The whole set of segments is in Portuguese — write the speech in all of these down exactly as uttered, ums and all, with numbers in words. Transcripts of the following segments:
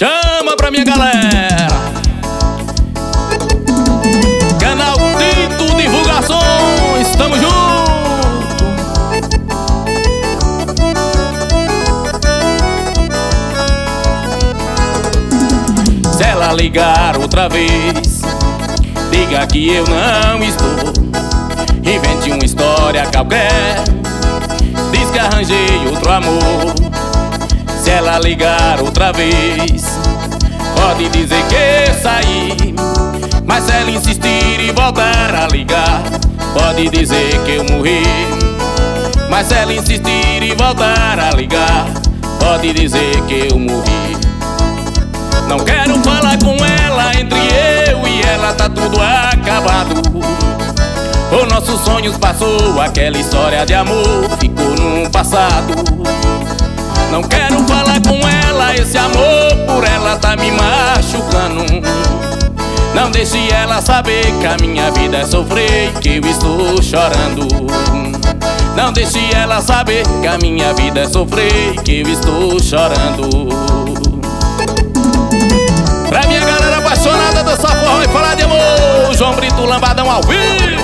Chama pra minha galera. Canal Tito Divulgações, tamo junto. Se ela ligar outra vez, diga que eu não estou. Invente uma história qualquer, diz que arranjei outro amor. Se ela ligar outra vez, pode dizer que saí. Mas se ela insistir e voltar a ligar, pode dizer que eu morri. Mas se ela insistir e voltar a ligar, pode dizer que eu morri. Não quero falar com ela, entre eu e ela tá tudo acabado. O nosso sonho passou, aquela história de amor ficou no passado. Não quero falar com ela, esse amor por ela tá me machucando. Não deixe ela saber que a minha vida é sofrer, que eu estou chorando. Não deixe ela saber que a minha vida é sofrer, que eu estou chorando. Pra minha galera apaixonada dessa forma e falar de amor, João Brito Lambadão ao vivo.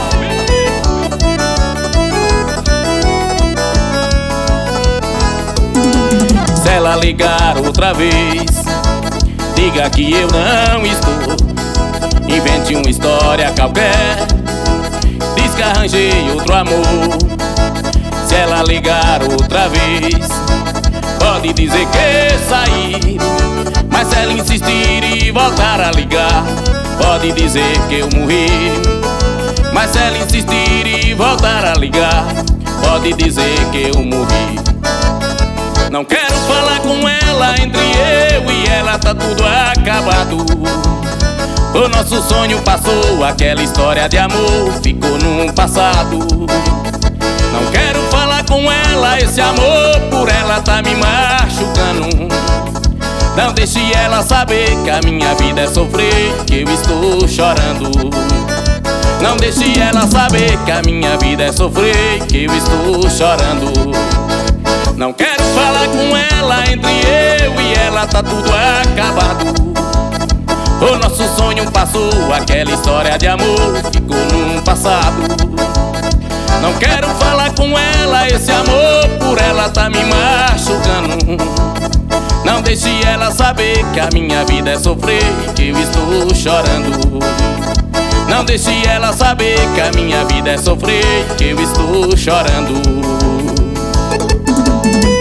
Se ela ligar outra vez, diga que eu não estou. Invente uma história qualquer, diz que arranjei outro amor. Se ela ligar outra vez, pode dizer que saí. Mas se ela insistir e voltar a ligar, pode dizer que eu morri. Mas se ela insistir e voltar a ligar, pode dizer que eu morri. Não quero falar com ela, entre eu e ela tá tudo acabado. O nosso sonho passou, aquela história de amor ficou no passado. Não quero falar com ela, esse amor por ela tá me machucando. Não deixe ela saber que a minha vida é sofrer, que eu estou chorando. Não deixe ela saber que a minha vida é sofrer, que eu estou chorando. Não quero falar com ela, entre eu e ela tá tudo acabado. O nosso sonho passou, aquela história de amor ficou no passado. Não quero falar com ela, esse amor por ela tá me machucando. Não deixe ela saber que a minha vida é sofrer, que eu estou chorando. Não deixe ela saber que a minha vida é sofrer, que eu estou chorando.